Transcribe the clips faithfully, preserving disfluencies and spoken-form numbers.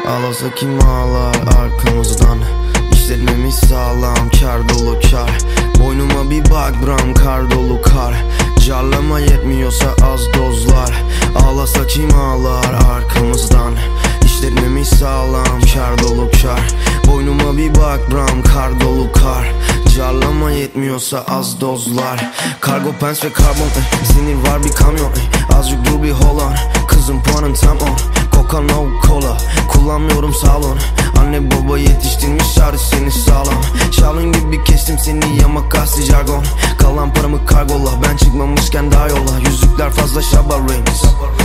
Ağlasa kim ağlar arkamızdan. İşletmemiz sağlam, kar dolu kar. Boynuma bir bak bram, kar dolu kar. Carlama yetmiyorsa az dozlar. Ağlasa kim ağlar arkamızdan. İşletmemiz sağlam, kar dolu kar. Boynuma bir bak bram, kar dolu kar. Carlama yetmiyorsa az dozlar. Kargo pens ve karbon, eh. Sinir var bir kamyon, eh. Azıcık dur bir hold on. Kızım puanın tam on. Coca no cola, kullanmıyorum salon. Anne baba yetiştirmiş şarj seni sağlam. Şalın gibi kestim seni ya makaslı jargon. Kalan paramı kargola, ben çıkmamışken daha yola. Yüzükler fazla şaba rings.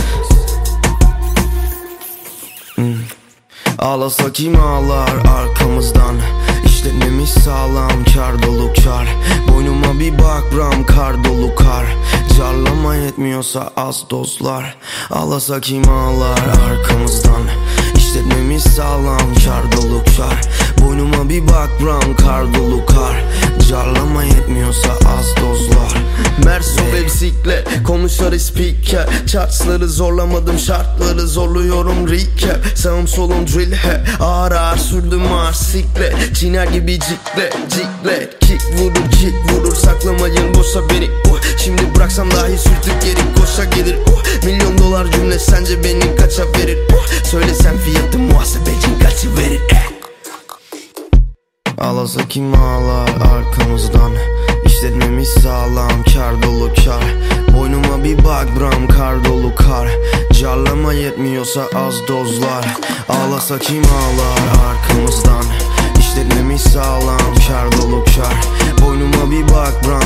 hmm. Ağlasa kim ağlar arkamızdan. İşletmemiz sağlam, kar dolu kar. Boynuma bir bak bram, kar dolu kar. Carlama yetmiyorsa az dozlar. Ağlasa kim ağlar arkamızdan. İşletmemiz sağlam, kar dolu kar. Boynuma bir bak bram, kar dolu kar. Carlama yetmiyorsa az dozlar. Merso ve bisiklet, konuşları spiker. Chartsları zorlamadım, şartları zorluyorum recap. Sağım solum drill he, ağır ağır sürdüm ağır siklet. Çiner gibi cikle, cikle. Kick vurur, kick vurur, saklamayın boşa beni uh. Şimdi bıraksam dahi sürtük geri koşa gelir uh. Milyon dolar cümle sence beni kaça verir uh. Söylesem fiyatı muhasebeci kaçı verir eh. Ağlasa kim ağlar arkamızdan. İşletmemiz sağlam, kar dolu kar. Boynuma bir bak bram, kar dolu kar. Carlama yetmiyorsa az dozlar. Ağlasa kim ağlar arkamızdan. İşletmemiz sağlam, kar dolu kar. Boynuma bir bak bram,